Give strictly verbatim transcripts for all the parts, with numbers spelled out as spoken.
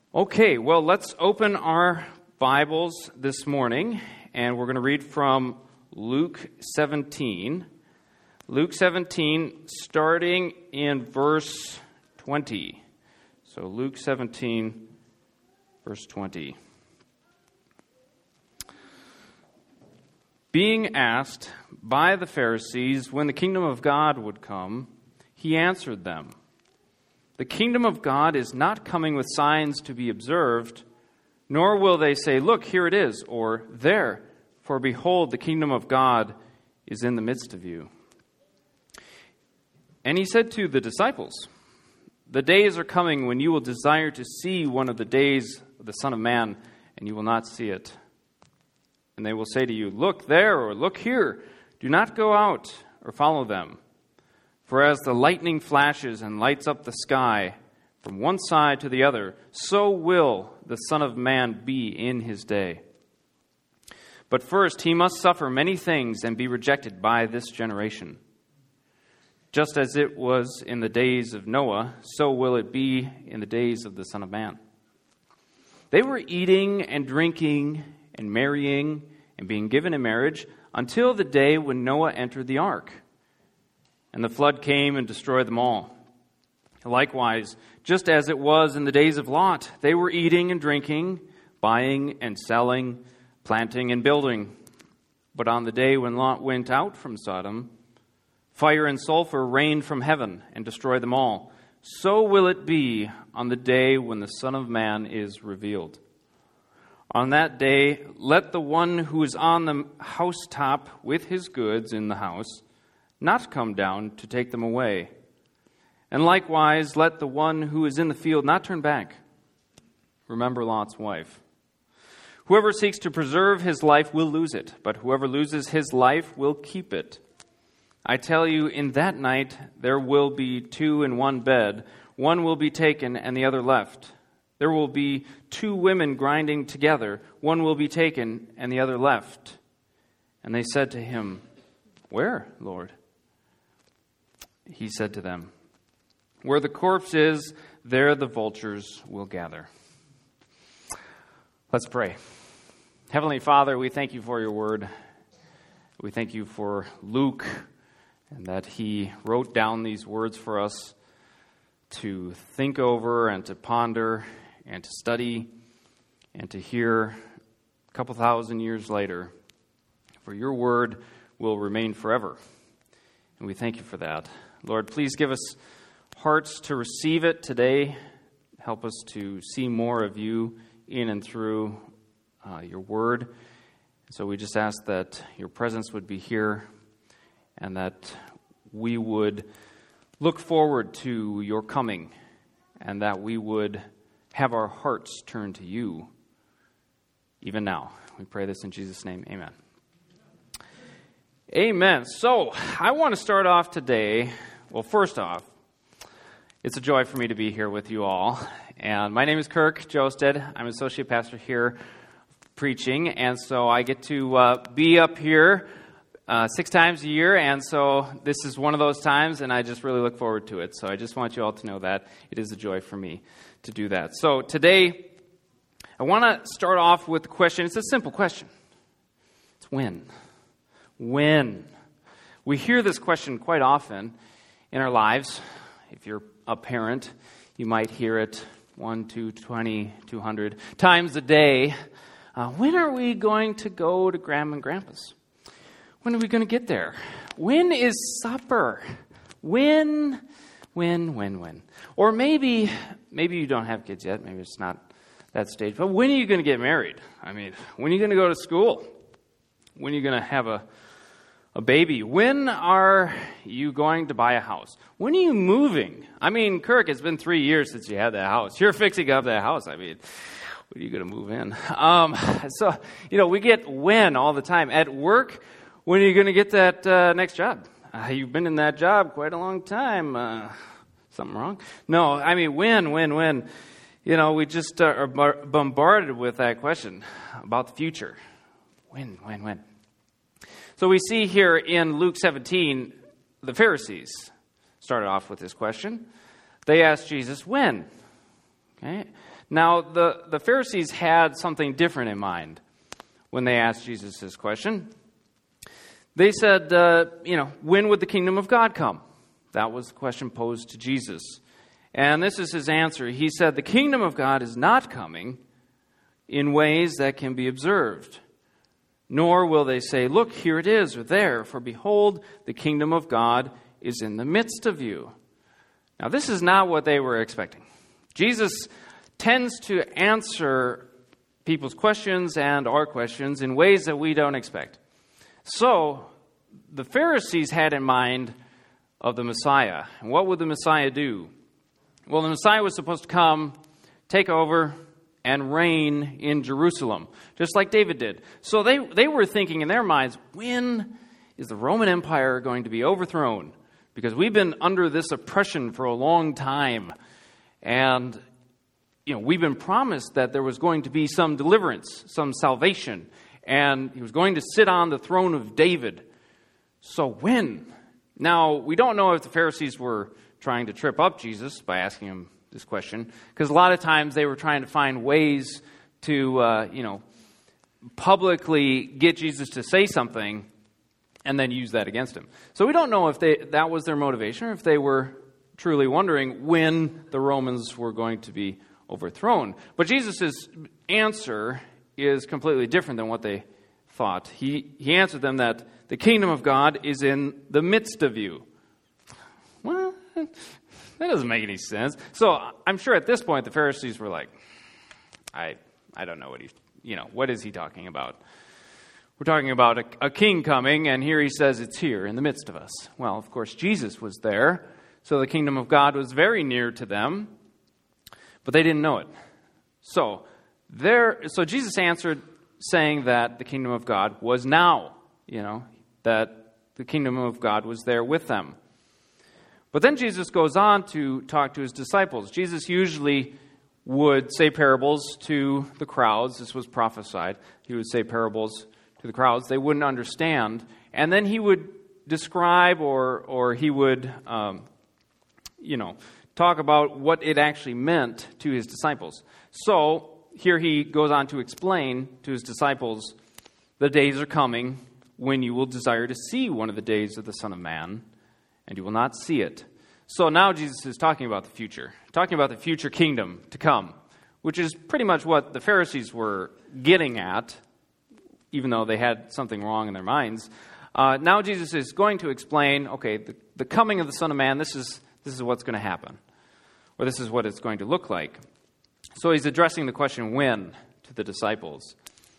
Okay, well, let's open our Bibles this morning, and we're going to read from Luke seventeen. Luke seventeen, starting in verse twenty. So Luke seventeen, verse twenty. Being asked by the Pharisees when the kingdom of God would come, he answered them, "The kingdom of God is not coming with signs to be observed, nor will they say, 'Look, here it is,' or 'There, for behold, the kingdom of God is in the midst of you.'" And he said to the disciples, "The days are coming when you will desire to see one of the days of the Son of Man, and you will not see it. And they will say to you, 'Look there,' or 'Look here.' Do not go out or follow them. For as the lightning flashes and lights up the sky from one side to the other, so will the Son of Man be in his day. But first he must suffer many things and be rejected by this generation. Just as it was in the days of Noah, so will it be in the days of the Son of Man." They were eating and drinking and marrying and being given in marriage until the day when Noah entered the ark. And the flood came and destroyed them all. Likewise, just as it was in the days of Lot, they were eating and drinking, buying and selling, planting and building. But on the day when Lot went out from Sodom, fire and sulfur rained from heaven and destroyed them all. So will it be on the day when the Son of Man is revealed. On that day, let the one who is on the housetop with his goods in the house not come down to take them away. And likewise, let the one who is in the field not turn back. Remember Lot's wife. Whoever seeks to preserve his life will lose it, but whoever loses his life will keep it. I tell you, in that night there will be two in one bed. One will be taken and the other left. There will be two women grinding together. One will be taken and the other left. And they said to him, "Where, Lord?" He said to them, "Where the corpse is, there the vultures will gather." Let's pray. Heavenly Father, we thank you for your word. We thank you for Luke and that he wrote down these words for us to think over and to ponder and to study and to hear a couple thousand years later. For your word will remain forever. And we thank you for that. Lord, please give us hearts to receive it today. Help us to see more of you in and through uh, your word. So we just ask that your presence would be here and that we would look forward to your coming and that we would have our hearts turned to you even now. We pray this in Jesus' name. Amen. Amen. So, I want to start off today, well, first off, it's a joy for me to be here with you all. And my name is Kirk Josted. I'm associate pastor here preaching, and so I get to uh, be up here uh, six times a year, and so this is one of those times, and I just really look forward to it. So I just want you all to know that it is a joy for me to do that. So today, I want to start off with the question. It's a simple question. It's when. When? We hear this question quite often in our lives. If you're a parent, you might hear it one, two, twenty, two hundred times a day. Uh, when are we going to go to Grandma and Grandpa's? When are we going to get there? When is supper? When, when, when, when? Or maybe, maybe you don't have kids yet. Maybe it's not that stage. But when are you going to get married? I mean, when are you going to go to school? When are you going to have a A baby? When are you going to buy a house? When are you moving? I mean, Kirk, it's been three years since you had that house. You're fixing up that house. I mean, when are you going to move in? Um, so, you know, we get when all the time. At work, when are you going to get that uh, next job? Uh, you've been in that job quite a long time. Uh, something wrong? No, I mean, when, when, when? You know, we just uh, are bombarded with that question about the future. When, when, when? So we see here in Luke seventeen, the Pharisees started off with this question. They asked Jesus, when? Okay. Now, the, the Pharisees had something different in mind when they asked Jesus this question. They said, uh, you know, when would the kingdom of God come? That was the question posed to Jesus. And this is his answer. He said, the kingdom of God is not coming in ways that can be observed. Nor will they say, look, here it is, or there, for behold, the kingdom of God is in the midst of you. Now, this is not what they were expecting. Jesus tends to answer people's questions and our questions in ways that we don't expect. So, the Pharisees had in mind of the Messiah. And what would the Messiah do? Well, the Messiah was supposed to come, take over, and reign in Jerusalem, just like David did. So they, they were thinking in their minds, when is the Roman Empire going to be overthrown? Because we've been under this oppression for a long time. And, you know, we've been promised that there was going to be some deliverance, some salvation. And he was going to sit on the throne of David. So when? Now, we don't know if the Pharisees were trying to trip up Jesus by asking him this question, because a lot of times they were trying to find ways to, uh, you know, publicly get Jesus to say something and then use that against him. So we don't know if they that was their motivation or if they were truly wondering when the Romans were going to be overthrown. But Jesus' answer is completely different than what they thought. He, he answered them that the kingdom of God is in the midst of you. Well, that doesn't make any sense. So I'm sure at this point the Pharisees were like, I I don't know what he's, you know, what is he talking about? We're talking about a, a king coming, and here he says it's here in the midst of us. Well, of course, Jesus was there, so the kingdom of God was very near to them, but they didn't know it. So there, so Jesus answered saying that the kingdom of God was now, you know, that the kingdom of God was there with them. But then Jesus goes on to talk to his disciples. Jesus usually would say parables to the crowds. This was prophesied. He would say parables to the crowds. They wouldn't understand. And then he would describe or or he would, um, you know, talk about what it actually meant to his disciples. So here he goes on to explain to his disciples, the days are coming when you will desire to see one of the days of the Son of Man, and you will not see it. So now Jesus is talking about the future, talking about the future kingdom to come, which is pretty much what the Pharisees were getting at, even though they had something wrong in their minds. Uh, now Jesus is going to explain, okay, the, the coming of the Son of Man, this is this is what's going to happen, or this is what it's going to look like. So he's addressing the question, when, to the disciples.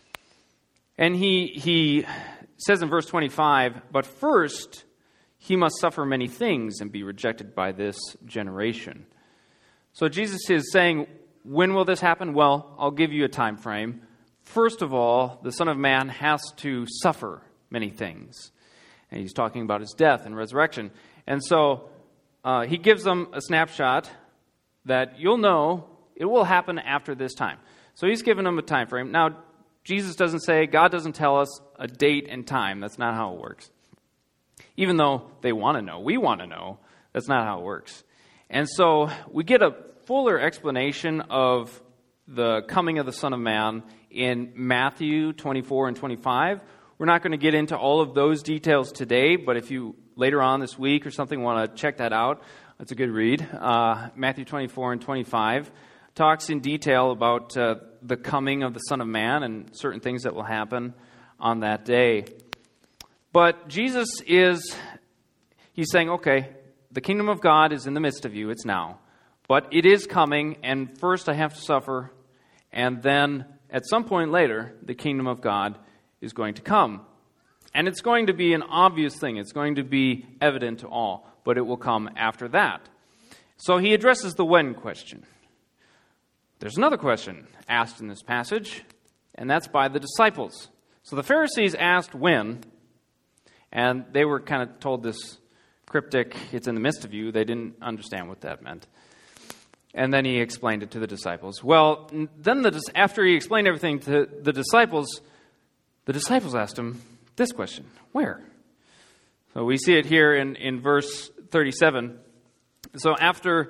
And he he says in verse twenty-five, but first he must suffer many things and be rejected by this generation. So Jesus is saying, when will this happen? Well, I'll give you a time frame. First of all, the Son of Man has to suffer many things. And he's talking about his death and resurrection. And so uh, he gives them a snapshot that you'll know it will happen after this time. So he's given them a time frame. Now, Jesus doesn't say, God doesn't tell us a date and time. That's not how it works. Even though they want to know, we want to know, that's not how it works. And so we get a fuller explanation of the coming of the Son of Man in Matthew twenty-four and twenty-five. We're not going to get into all of those details today, but if you later on this week or something want to check that out, that's a good read. Uh, Matthew twenty-four and twenty-five talks in detail about uh, the coming of the Son of Man and certain things that will happen on that day. But Jesus is, he's saying, okay, the kingdom of God is in the midst of you, it's now. But it is coming, and first I have to suffer, and then at some point later, the kingdom of God is going to come. And it's going to be an obvious thing. It's going to be evident to all, but it will come after that. So he addresses the when question. There's another question asked in this passage, and that's by the disciples. So the Pharisees asked when, and they were kind of told this cryptic, it's in the midst of you. They didn't understand what that meant. And then he explained it to the disciples. Well, then the, after he explained everything to the disciples, the disciples asked him this question, where? So we see it here in, in verse thirty-seven. So after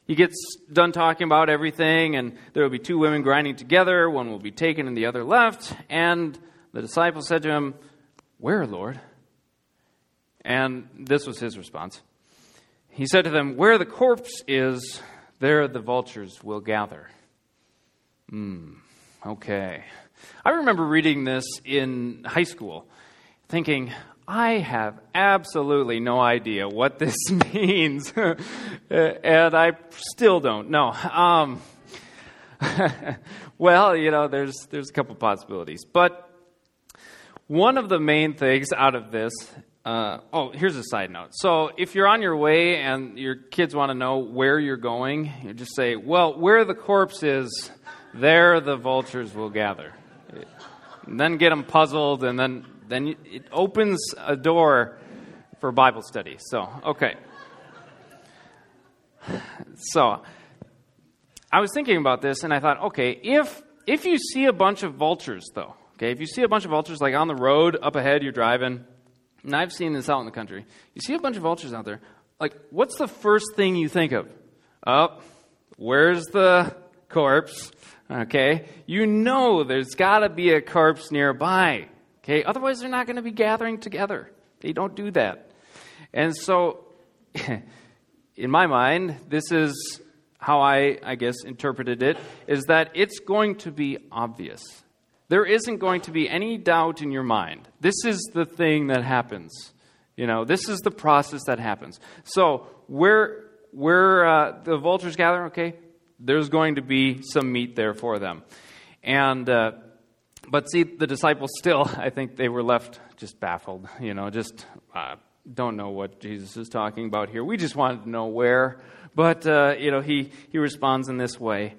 he gets done talking about everything, and there will be two women grinding together. One will be taken and the other left. And the disciples said to him, "Where, Lord?" And this was his response. He said to them, "Where the corpse is, there the vultures will gather." Hmm, okay. I remember reading this in high school, thinking, I have absolutely no idea what this means, and I still don't know. Um, well, you know, there's there's a couple possibilities, but one of the main things out of this. Uh, oh, here's a side note. So, if you're on your way and your kids want to know where you're going, you just say, "Well, where the corpse is, there the vultures will gather." And then get them puzzled, and then. Then it opens a door for Bible study. So, okay. So, I was thinking about this, and I thought, okay, if if you see a bunch of vultures, though, okay, if you see a bunch of vultures, like on the road, up ahead, you're driving, and I've seen this out in the country, you see a bunch of vultures out there, like, what's the first thing you think of? Oh, where's the corpse? Okay, you know there's got to be a corpse nearby. Okay, otherwise they're not going to be gathering together. They don't do that. And so, in my mind, this is how I, I guess, interpreted it, is that it's going to be obvious. There isn't going to be any doubt in your mind. This is the thing that happens. You know, this is the process that happens. So, where, where uh, the vultures gather, okay, there's going to be some meat there for them. And... Uh, But see, the disciples still, I think they were left just baffled, you know, just uh, don't know what Jesus is talking about here. We just wanted to know where. But, uh, you know, he, he responds in this way.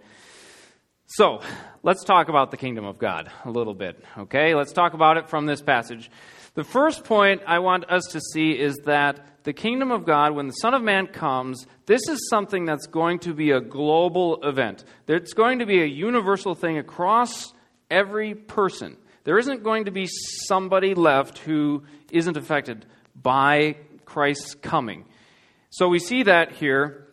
So, let's talk about the kingdom of God a little bit, okay? Let's talk about it from this passage. The first point I want us to see is that the kingdom of God, when the Son of Man comes, this is something that's going to be a global event. It's going to be a universal thing across every person. There isn't going to be somebody left who isn't affected by Christ's coming. So we see that here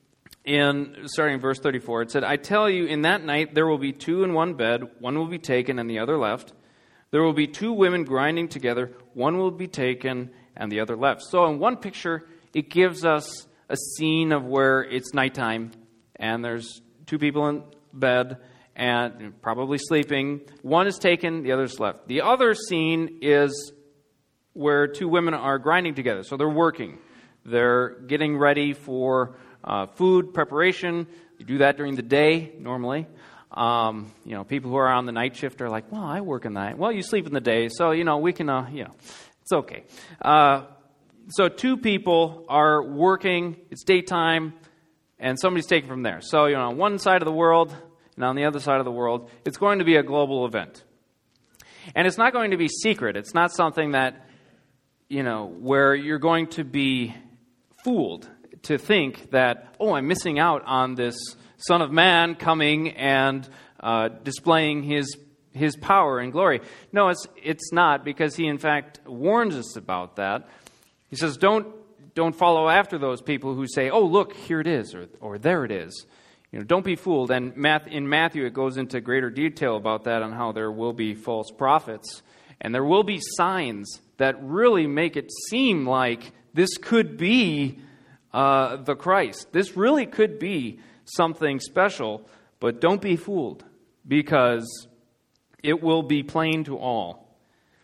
in, starting in verse thirty-four. It said, "I tell you, in that night there will be two in one bed, one will be taken and the other left. There will be two women grinding together, one will be taken and the other left." So in one picture, it gives us a scene of where it's nighttime and there's two people in bed and probably sleeping. One is taken, the other is left. The other scene is where two women are grinding together. So they're working. They're getting ready for uh, food preparation. You do that during the day, normally. Um, you know, people who are on the night shift are like, well, I work in the night. Well, you sleep in the day, so, you know, we can, uh, you know, it's okay. Uh, so two people are working. It's daytime, and somebody's taken from there. So, you know, on one side of the world, and on the other side of the world, it's going to be a global event. And it's not going to be secret. It's not something that, you know, where you're going to be fooled to think that, oh, I'm missing out on this Son of Man coming and uh, displaying his his power and glory. No, it's it's not, because he, in fact, warns us about that. He says, don't don't follow after those people who say, oh, look, here it is, or or there it is. You know, don't be fooled. And in Matthew, it goes into greater detail about that, on how there will be false prophets. And there will be signs that really make it seem like this could be uh, the Christ. This really could be something special. But don't be fooled, because it will be plain to all.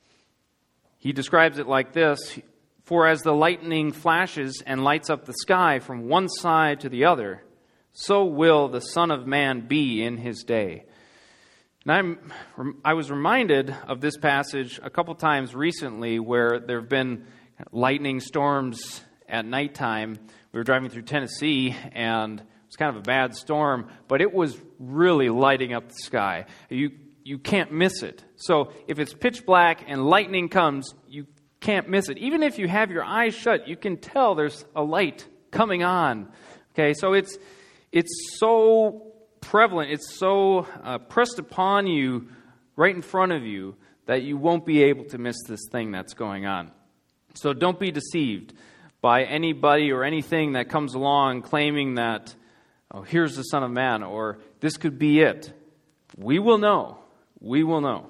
He describes it like this: "For as the lightning flashes and lights up the sky from one side to the other, so will the Son of Man be in his day." And I'm, I was reminded of this passage a couple times recently, where there have been lightning storms at nighttime. We were driving through Tennessee, and it was kind of a bad storm, but it was really lighting up the sky. You you can't miss it. So if it's pitch black and lightning comes, you can't miss it. Even if you have your eyes shut, you can tell there's a light coming on. Okay, so it's It's so prevalent, it's so uh, pressed upon you, right in front of you, that you won't be able to miss this thing that's going on. So don't be deceived by anybody or anything that comes along claiming that oh, here's the Son of Man, or this could be it. We will know. We will know.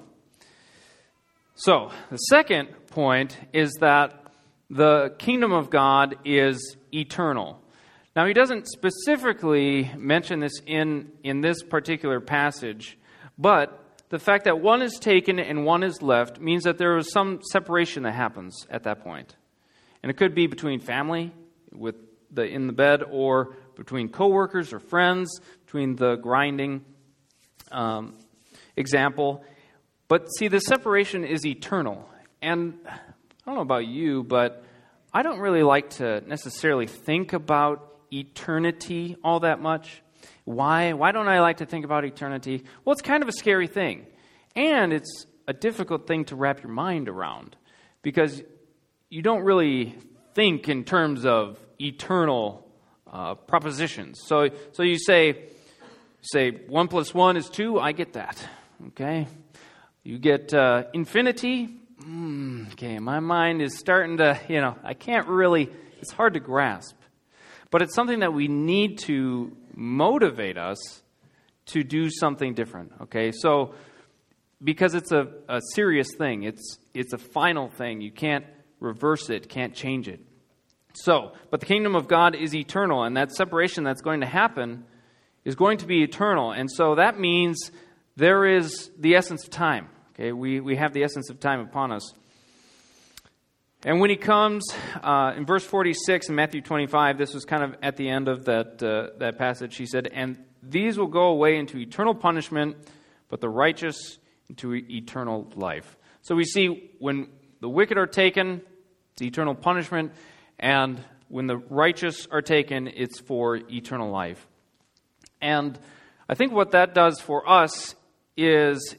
So, the second point is that the kingdom of God is eternal. Now, he doesn't specifically mention this in, in this particular passage, but the fact that one is taken and one is left means that there is some separation that happens at that point. And it could be between family with the in the bed, or between coworkers or friends, between the grinding um, example. But see, the separation is eternal. And I don't know about you, but I don't really like to necessarily think about eternity all that much. Why? Why don't I like to think about eternity? Well, it's kind of a scary thing. And it's a difficult thing to wrap your mind around, because you don't really think in terms of eternal uh, propositions. So, so you say, say one plus one is two. I get that. Okay. You get uh, infinity. Mm, okay, my mind is starting to, you know, I can't really. It's hard to grasp, but it's something that we need to motivate us to do something different. Okay, so because it's a, a serious thing, it's it's a final thing. You can't reverse it, can't change it. So, but the kingdom of God is eternal, and that separation that's going to happen is going to be eternal. And so that means there is the essence of time. Okay, we, we have the essence of time upon us. And when he comes, uh, in verse forty-six in Matthew twenty-five, this was kind of at the end of that uh, that passage, he said, "And these will go away into eternal punishment, but the righteous into eternal life." So we see when the wicked are taken, it's eternal punishment, and when the righteous are taken, it's for eternal life. And I think what that does for us is,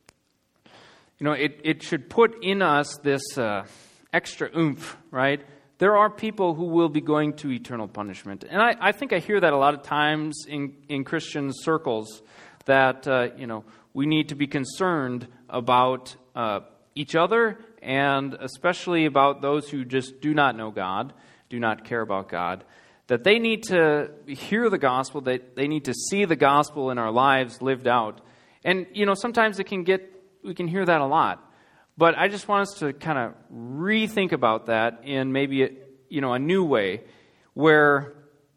you know, it, it should put in us this uh, extra oomph, right? There are people who will be going to eternal punishment. And I, I think I hear that a lot of times in, in Christian circles, that, uh, you know, we need to be concerned about uh, each other, and especially about those who just do not know God, do not care about God, that they need to hear the gospel, that they need to see the gospel in our lives lived out. And, you know, sometimes it can get, we can hear that a lot. But I just want us to kind of rethink about that in maybe, a, you know, a new way, where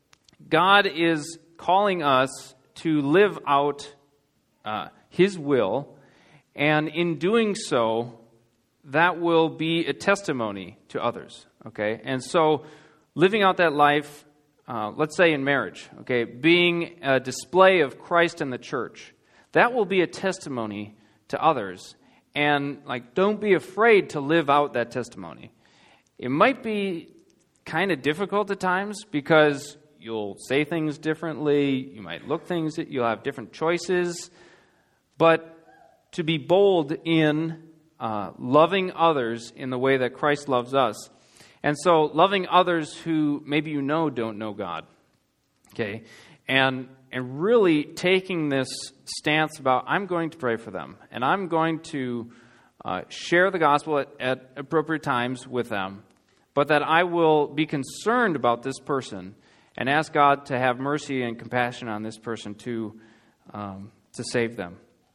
God is calling us to live out uh, His will, and in doing so, that will be a testimony to others, okay? And so, living out that life, uh, let's say in marriage, okay, being a display of Christ in the church, that will be a testimony to others. And, like, don't be afraid to live out that testimony. It might be kind of difficult at times, because you'll say things differently, you might look things, you'll have different choices, but to be bold in uh, loving others in the way that Christ loves us. And so loving others who maybe you know don't know God, okay, and and really taking this stance about, I'm going to pray for them, and I'm going to uh, share the gospel at, at appropriate times with them, but that I will be concerned about this person and ask God to have mercy and compassion on this person to um, to save them.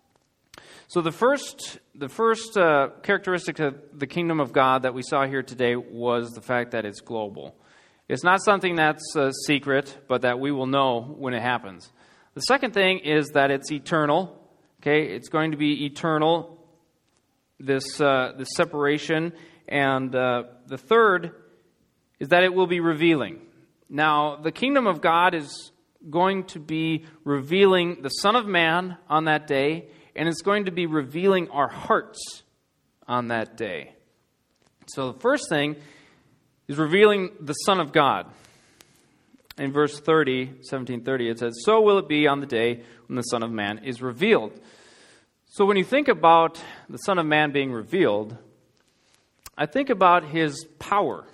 So the first the first uh, characteristic of the kingdom of God that we saw here today was the fact that it's global. It's not something that's a secret, but that we will know when it happens. The second thing is that it's eternal. Okay, it's going to be eternal, this uh, this separation. And uh, the third is that it will be revealing. Now, the kingdom of God is going to be revealing the Son of Man on that day, and it's going to be revealing our hearts on that day. So the first thing is revealing the Son of God. In verse thirty, seventeen thirty, it says, "So will it be on the day when the Son of Man is revealed." So when you think about the Son of Man being revealed, I think about His power.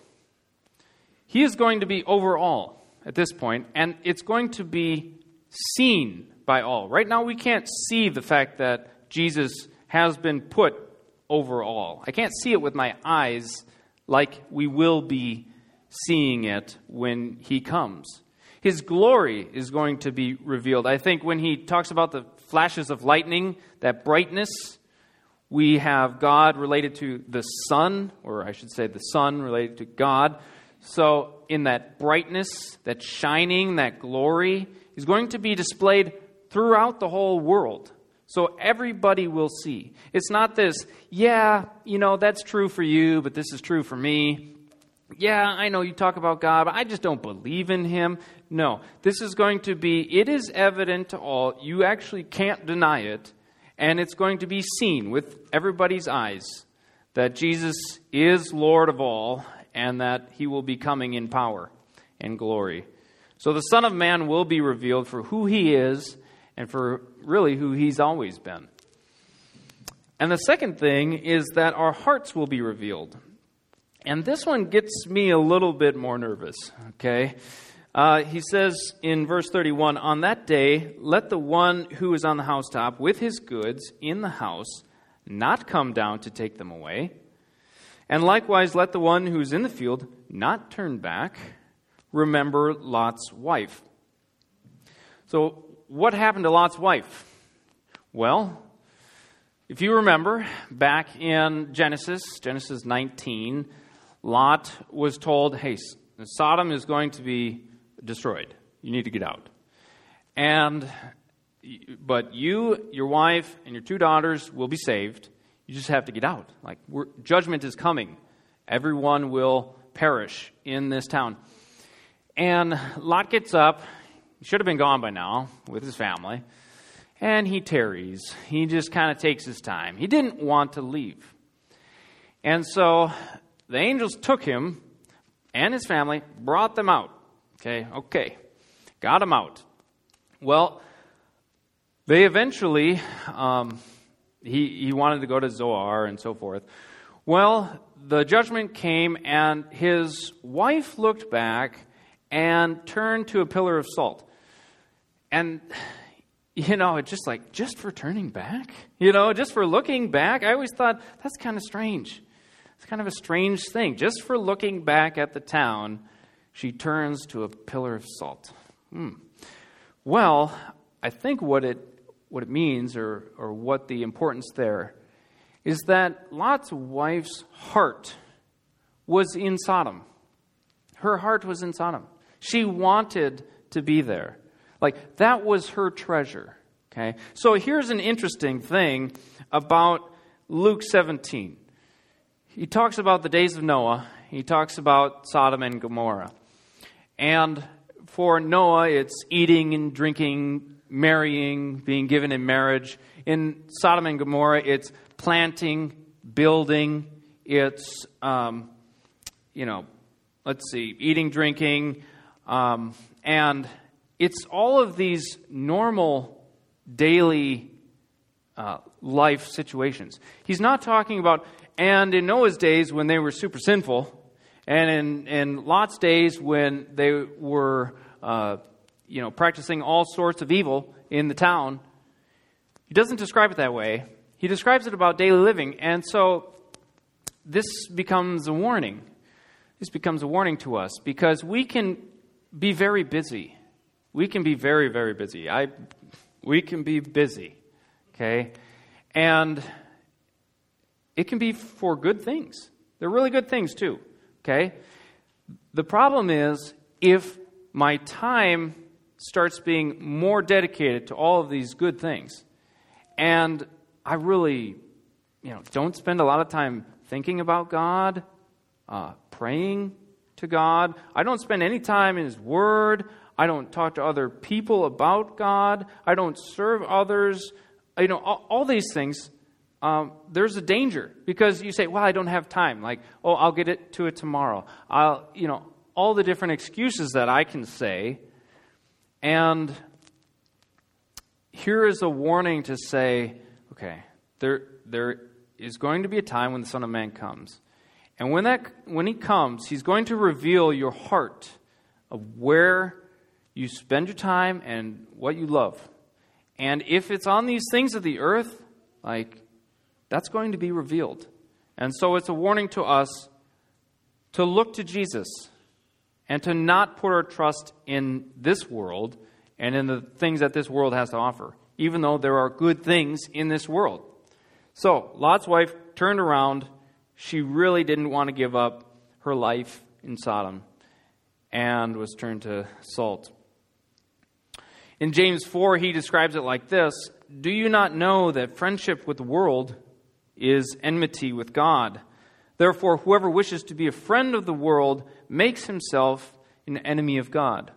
He is going to be over all at this point, and it's going to be seen by all. Right now we can't see the fact that Jesus has been put over all. I can't see it with my eyes like we will be seeing it when He comes. His glory is going to be revealed. I think when he talks about the flashes of lightning, that brightness, we have God related to the sun, or I should say the sun related to God. So in that brightness, that shining, that glory is going to be displayed throughout the whole world. So everybody will see. It's not this, yeah, you know, that's true for you, but this is true for me. Yeah, I know you talk about God, but I just don't believe in Him. No, this is going to be, it is evident to all. You actually can't deny it. And it's going to be seen with everybody's eyes that Jesus is Lord of all and that He will be coming in power and glory. So the Son of Man will be revealed for who He is and for really who He's always been. And the second thing is that our hearts will be revealed. And this one gets me a little bit more nervous, okay? Uh, he says in verse thirty-one, "On that day, let the one who is on the housetop with his goods in the house not come down to take them away. And likewise, let the one who is in the field not turn back. Remember Lot's wife." So, what happened to Lot's wife? Well, if you remember, back in Genesis, Genesis nineteen, Lot was told, hey, Sodom is going to be destroyed. You need to get out. And, but you, your wife, and your two daughters will be saved. You just have to get out. Like, we're, judgment is coming. Everyone will perish in this town. And Lot gets up. He should have been gone by now with his family. And he tarries. He just kind of takes his time. He didn't want to leave. And so the angels took him and his family, brought them out. Okay, okay. Got him out. Well, they eventually, um, he, he wanted to go to Zoar and so forth. Well, the judgment came and his wife looked back and turned to a pillar of salt. And, you know, it's just like, just for turning back? You know, just for looking back? I always thought, that's kind of strange. It's kind of a strange thing. Just for looking back at the town, she turns to a pillar of salt. Hmm. Well, I think what it what it means, or or what the importance there, is that Lot's wife's heart was in Sodom. Her heart was in Sodom. She wanted to be there. Like, that was her treasure. Okay? So here's an interesting thing about Luke seventeen. He talks about the days of Noah. He talks about Sodom and Gomorrah. And for Noah, it's eating and drinking, marrying, being given in marriage. In Sodom and Gomorrah, it's planting, building. It's, um, you know, let's see, eating, drinking. Um, and it's all of these normal daily uh, life situations. He's not talking about, and in Noah's days when they were super sinful, and in, in Lot's days when they were, uh, you know, practicing all sorts of evil in the town. He doesn't describe it that way. He describes it about daily living. And so this becomes a warning. This becomes a warning to us because we can be very busy. We can be very, very busy. I, we can be busy, okay? And it can be for good things. They're really good things too. Okay? The problem is if my time starts being more dedicated to all of these good things, and I really, you know, don't spend a lot of time thinking about God, uh, praying to God. I don't spend any time in His Word. I don't talk to other people about God. I don't serve others. You know, all, all these things. Um, there's a danger because you say, well, I don't have time. Like, oh, I'll get it to it tomorrow. I'll, you know, all the different excuses that I can say. And here is a warning to say, okay, there, there is going to be a time when the Son of Man comes. And when that, when He comes, He's going to reveal your heart of where you spend your time and what you love. And if it's on these things of the earth, like, that's going to be revealed. And so it's a warning to us to look to Jesus and to not put our trust in this world and in the things that this world has to offer, even though there are good things in this world. So, Lot's wife turned around. She really didn't want to give up her life in Sodom and was turned to salt. In James four, he describes it like this: "Do you not know that friendship with the world is enmity with God? Therefore, whoever wishes to be a friend of the world makes himself an enemy of God."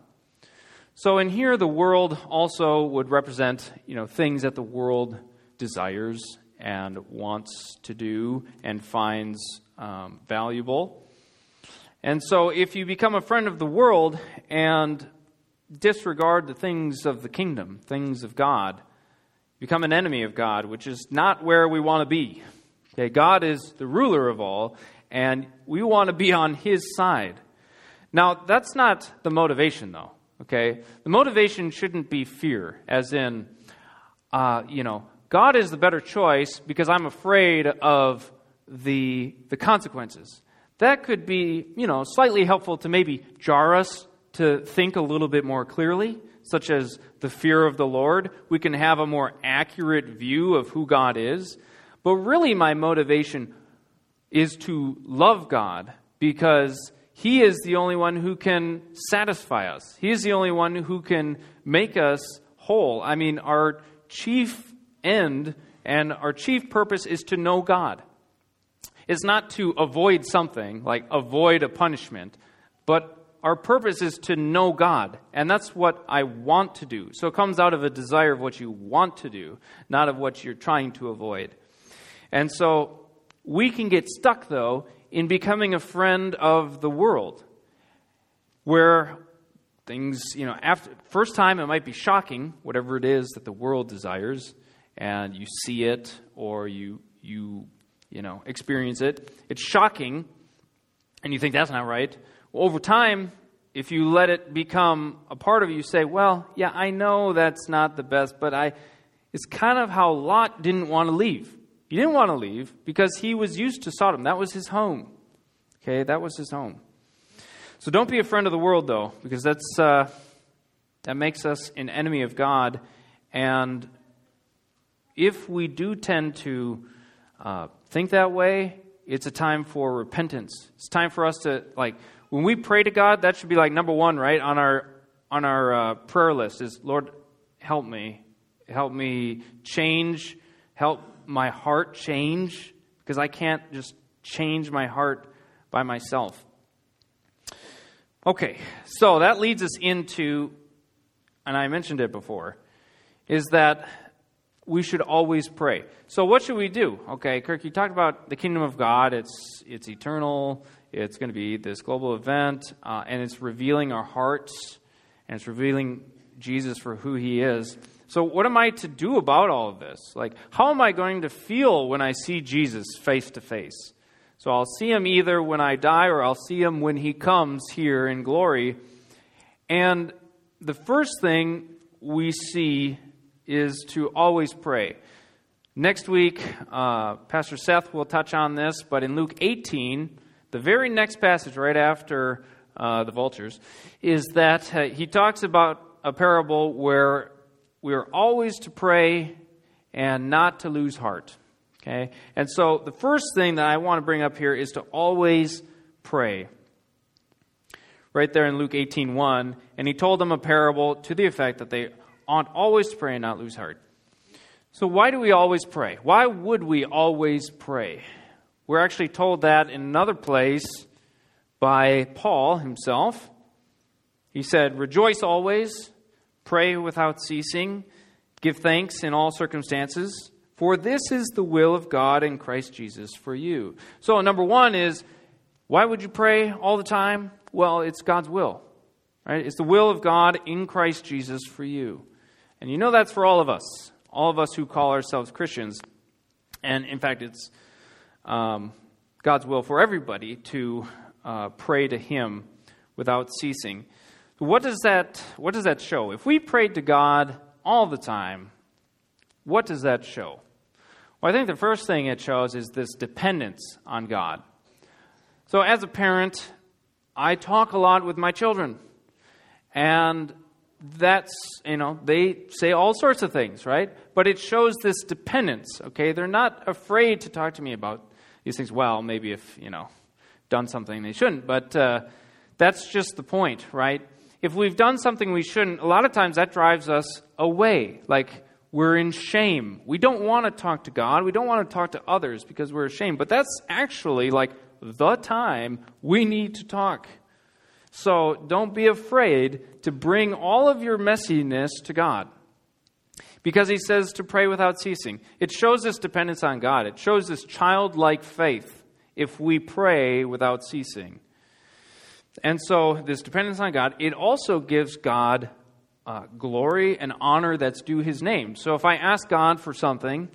So in here, the world also would represent, you know, things that the world desires and wants to do and finds um, valuable. And so if you become a friend of the world and disregard the things of the kingdom, things of God, become an enemy of God, which is not where we want to be. Okay, God is the ruler of all, and we want to be on His side. Now, that's not the motivation, though. Okay, the motivation shouldn't be fear, as in, uh, you know, God is the better choice because I'm afraid of the the consequences. That could be, you know, slightly helpful to maybe jar us to think a little bit more clearly, such as the fear of the Lord. We can have a more accurate view of who God is. But really, my motivation is to love God because He is the only one who can satisfy us. He is the only one who can make us whole. I mean, our chief end and our chief purpose is to know God. It's not to avoid something, like avoid a punishment, but our purpose is to know God, and that's what I want to do. So it comes out of a desire of what you want to do, not of what you're trying to avoid. And so we can get stuck, though, in becoming a friend of the world, where things, you know, after first time it might be shocking, whatever it is that the world desires, and you see it or you you you know experience it. It's shocking, and you think that's not right. Well, over time, if you let it become a part of you, you say, well, yeah, I know that's not the best, but I it's kind of how Lot didn't want to leave. He didn't want to leave because he was used to Sodom. That was his home. Okay, that was his home. So don't be a friend of the world, though, because that's uh, that makes us an enemy of God. And if we do tend to uh, think that way, it's a time for repentance. It's time for us to, like, when we pray to God, that should be like number one, right, on our on our uh, prayer list is, Lord, help me. Help me change. Help my heart change, because I can't just change my heart by myself. Okay, so that leads us into, and I mentioned it before, is that we should always pray. So what should we do? Okay, Kirk, you talked about the kingdom of God. It's it's eternal. It's going to be this global event, uh, and it's revealing our hearts, and it's revealing Jesus for who He is. So what am I to do about all of this? Like, how am I going to feel when I see Jesus face to face? So I'll see Him either when I die or I'll see Him when He comes here in glory. And the first thing we see is to always pray. Next week, uh, Pastor Seth will touch on this, but in Luke eighteen, the very next passage right after uh, the vultures, is that uh, he talks about a parable where we are always to pray and not to lose heart. Okay? And so the first thing that I want to bring up here is to always pray. Right there in Luke eighteen one, and he told them a parable to the effect that they ought always to pray and not lose heart. So why do we always pray? Why would we always pray? We're actually told that in another place by Paul himself. He said, "Rejoice always, pray without ceasing, give thanks in all circumstances, for this is the will of God in Christ Jesus for you." So number one is, why would you pray all the time? Well, it's God's will, right? It's the will of God in Christ Jesus for you. And you know that's for all of us, all of us who call ourselves Christians. And in fact, it's um, God's will for everybody to uh, pray to Him without ceasing. What does that what does that show? If we prayed to God all the time, what does that show? Well, I think the first thing it shows is this dependence on God. So as a parent, I talk a lot with my children. And that's, you know, they say all sorts of things, right? But it shows this dependence, okay? They're not afraid to talk to me about these things. Well, maybe if, you know, done something they shouldn't. But uh, that's just the point, right? If we've done something we shouldn't, a lot of times that drives us away. Like, we're in shame. We don't want to talk to God. We don't want to talk to others because we're ashamed. But that's actually like the time we need to talk. So don't be afraid to bring all of your messiness to God. Because he says to pray without ceasing. It shows this dependence on God. It shows this childlike faith if we pray without ceasing. And so this dependence on God, it also gives God uh, glory and honor that's due his name. So if I ask God for something,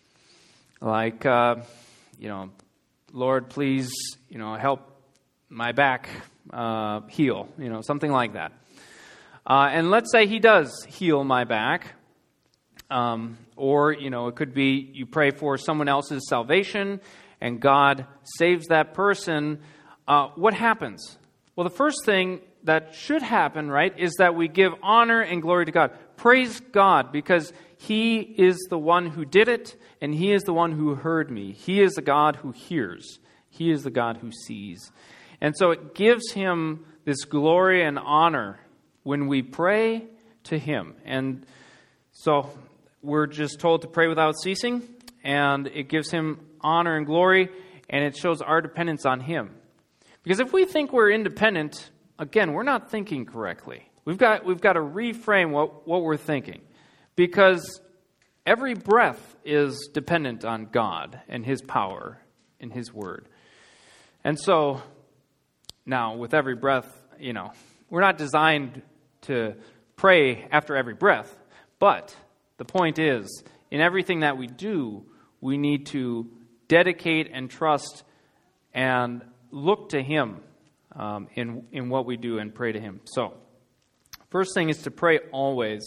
like, uh, you know, Lord, please, you know, help my back uh, heal, you know, something like that. Uh, and let's say he does heal my back. Um, or, you know, it could be you pray for someone else's salvation and God saves that person. Uh, what happens? Well, the first thing that should happen, right, is that we give honor and glory to God. Praise God, because he is the one who did it, and he is the one who heard me. He is the God who hears. He is the God who sees. And so it gives him this glory and honor when we pray to him. And so we're just told to pray without ceasing, and it gives him honor and glory, and it shows our dependence on him. Because if we think we're independent, again, we're not thinking correctly. We've got we've got to reframe what, what we're thinking. Because every breath is dependent on God and his power and his word. And so, now, with every breath, you know, we're not designed to pray after every breath. But the point is, in everything that we do, we need to dedicate and trust and look to him um, in, in what we do and pray to him. So, first thing is to pray always.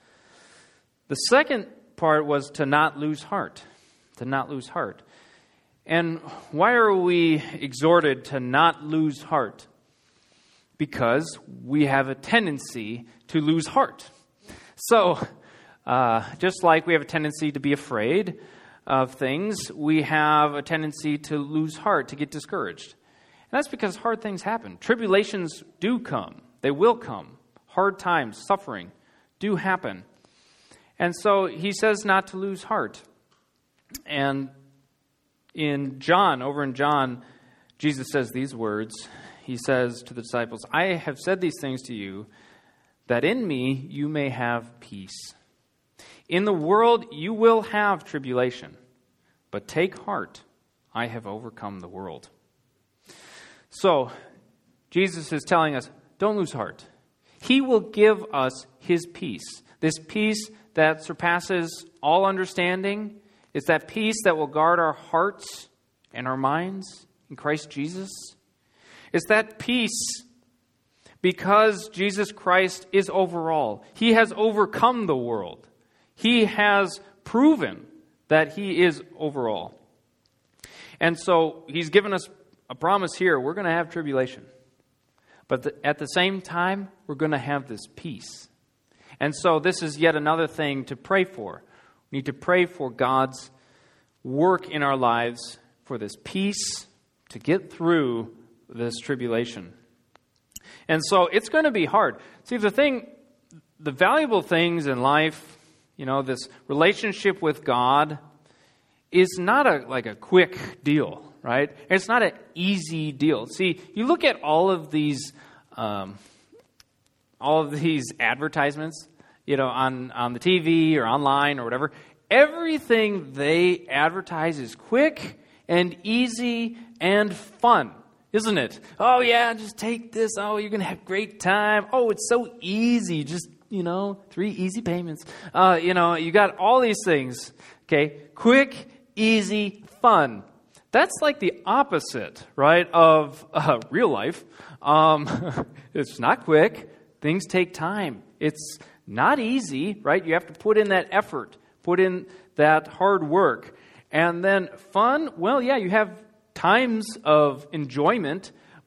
The second part was to not lose heart. To not lose heart. And why are we exhorted to not lose heart? Because we have a tendency to lose heart. So, uh, just like we have a tendency to be afraid of things, we have a tendency to lose heart, to get discouraged. And that's because hard things happen. Tribulations do come. They will come. Hard times, suffering do happen. And so he says not to lose heart. And in John, over in John, Jesus says these words. He says to the disciples, I have said these things to you, that in me you may have peace. In the world you will have tribulation, but take heart, I have overcome the world. So, Jesus is telling us, don't lose heart. He will give us his peace. This peace that surpasses all understanding. It's that peace that will guard our hearts and our minds in Christ Jesus. It's that peace because Jesus Christ is over all. He has overcome the world. He has proven that he is over all. And so he's given us a promise here. We're going to have tribulation. But the, at the same time, we're going to have this peace. And so this is yet another thing to pray for. We need to pray for God's work in our lives, for this peace to get through this tribulation. And so it's going to be hard. See, the thing, the valuable things in life, you know, this relationship with God is not a like a quick deal, right? It's not an easy deal. See, you look at all of these, um, all of these advertisements, you know, on, on the T V or online or whatever. Everything they advertise is quick and easy and fun, isn't it? Oh, yeah, just take this. Oh, you're going to have a great time. Oh, it's so easy. Just, you know, three easy payments. Uh, you know, you got all these things, okay? Quick, easy, fun. That's like the opposite, right, of uh, real life. Um, it's not quick. Things take time. It's not easy, right? You have to put in that effort, put in that hard work. And then fun, well, yeah, you have times of enjoyment,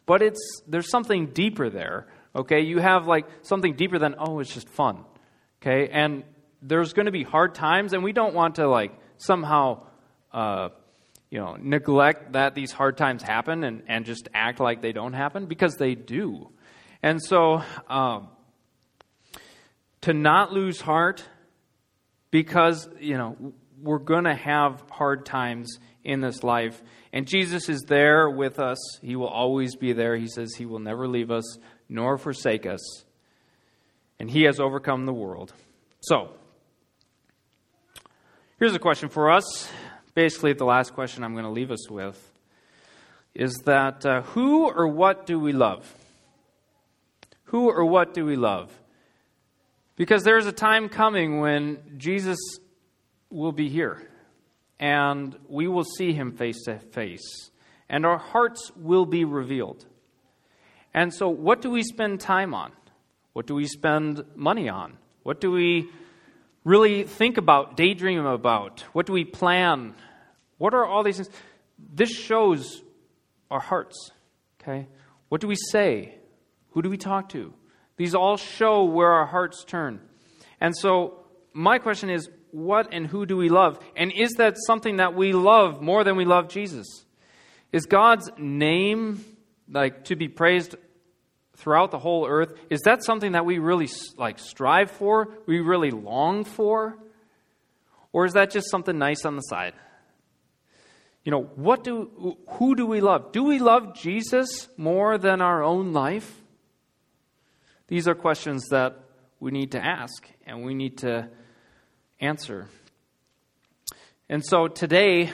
but it's there's something deeper there, okay? You have like something deeper than, oh, it's just fun, okay? And there's going to be hard times, and we don't want to like somehow, uh, you know, neglect that these hard times happen and, and just act like they don't happen, because they do. And so um, to not lose heart, because, you know, we're going to have hard times in this life. And Jesus is there with us. He will always be there. He says he will never leave us nor forsake us. And he has overcome the world. So, here's a question for us. Basically, the last question I'm going to leave us with is that uh, who or what do we love? Who or what do we love? Because there's a time coming when Jesus will be here, and we will see him face to face, and our hearts will be revealed. And so what do we spend time on? What do we spend money on? What do we really think about, daydream about? What do we plan? What are all these things? This shows our hearts, okay? What do we say? Who do we talk to? These all show where our hearts turn. And so my question is, what and who do we love? And is that something that we love more than we love Jesus? Is God's name like to be praised throughout the whole earth? Is that something that we really like strive for? We really long for? Or is that just something nice on the side? You know, what do who do we love? Do we love Jesus more than our own life? These are questions that we need to ask and we need to answer. And so today,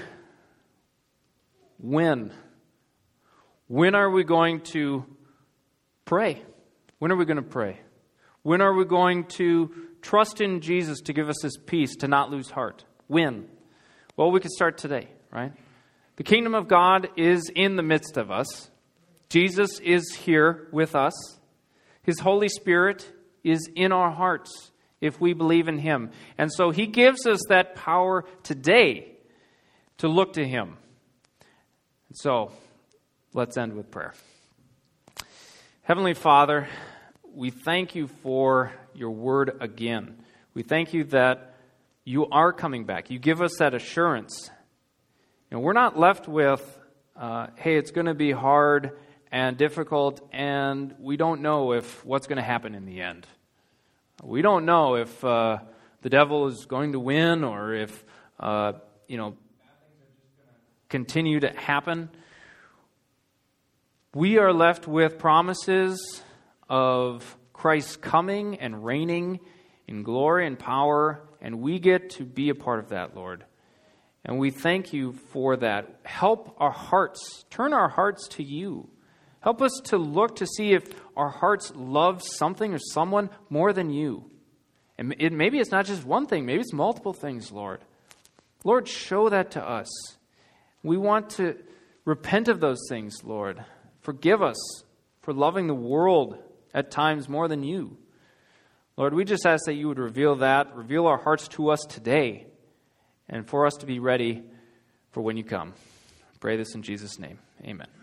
when? When are we going to pray? When are we going to pray? When are we going to trust in Jesus to give us his peace, to not lose heart? When? Well, we can start today, right? The kingdom of God is in the midst of us. Jesus is here with us. His Holy Spirit is in our hearts if we believe in him. And so he gives us that power today to look to him. So let's end with prayer. Heavenly Father, we thank you for your word again. We thank you that you are coming back. You give us that assurance. You know, we're not left with, uh, hey, it's going to be hard and difficult, and we don't know if what's going to happen in the end. We don't know if uh, the devil is going to win, or if uh, you know bad things are just going to continue to happen. We are left with promises of Christ's coming and reigning in glory and power, and we get to be a part of that, Lord. And we thank you for that. Help our hearts, turn our hearts to you. Help us to look to see if our hearts love something or someone more than you. And it, maybe it's not just one thing. Maybe it's multiple things, Lord. Lord, show that to us. We want to repent of those things, Lord. Forgive us for loving the world at times more than you. Lord, we just ask that you would reveal that, reveal our hearts to us today, and for us to be ready for when you come. I pray this in Jesus' name. Amen.